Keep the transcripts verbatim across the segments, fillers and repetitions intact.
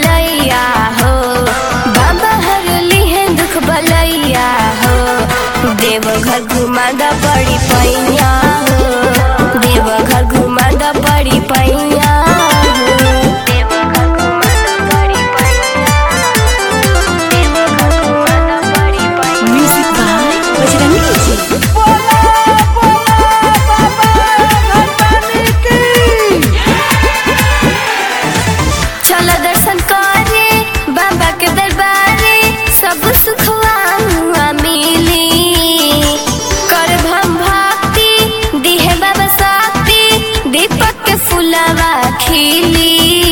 बलैया हो, बाबा हरली है दुख बलैया हो। देवघर घुमा दा पड़ी पैया हो, देवघर घुमा दा पड़ी पैया हो। देवघर घुमा दा पड़ी पैया हो, देवघर घुमा दा पड़ी पैया। म्यूजिक बाय बजरंगी जी। चलो दर्शन करे बाबा के दरबारे, सब सुखवा हुआ मिली। कर हम भक्ति दिहे बाबा शक्ति, दीपक के फुलवा खिली।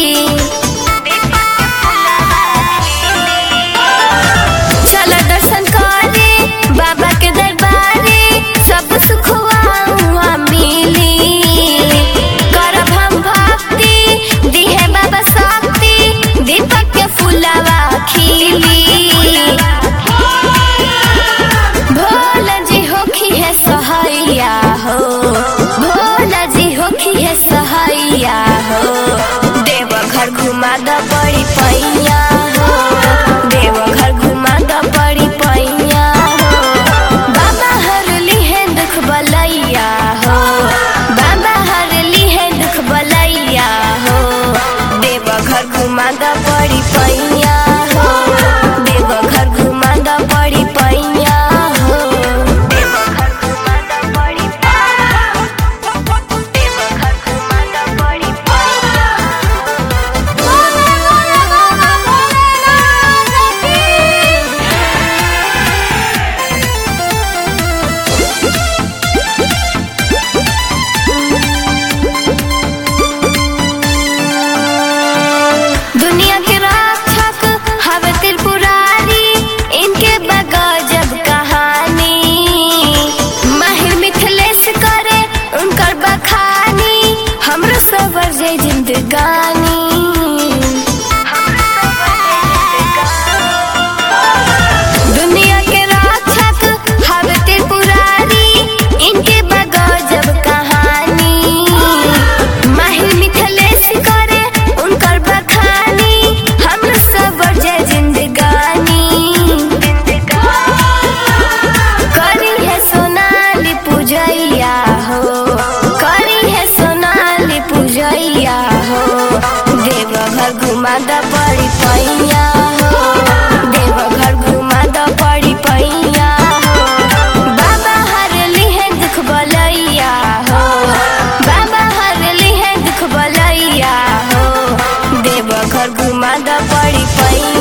चलो दर्शन करे बाबा के दरबारे, सब सुखवा हुआ मिली। करब हम भक्ति दिहे बाबा शक्ति, दीपक के फुलवा खिली। भोला जी होखी है सहैया हो, भोला जी होखी है सहैया हो। देवघर घुमा दा पड़ी पैया हो, देवघर घुमा दा पड़ी पैया हो। बाबा हरली है दुख बलैया हो, बाबा हरली है दुख बलैया हो। देवघर घुमा दा पड़ी पैया हो, देवघर घुमा दा पड़ी पैया हो। देवघर घुमा दा पड़ी पैया हो, देवघर घुमा दा पड़ी पैया दुनिया के रक्षक हवे त्रिपुरारी, इनके बगजब कहानी। माहिर मिथिलेश करे उनकर बखानी, हमरो सबर जे जिंदगानी। दुनिया के रक्षक हवे त्रिपुरारी, इनके बगजब कहानी। माहिर मिथिलेश करे उनकर बखानी, हमरो सबर जे जिंदगानी। करी है सोनाली पूजैया हो, करी है सोनाली पूजैया हो। देवघर घुमा दा पड़ी पैया हो, देवघर घुमा दा पड़ी पैया हो। बाबा हरली है दुख बलैया हो, बाबा हरली है दुख बलैया हो। देवघर घुमा दा पड़ी पैया।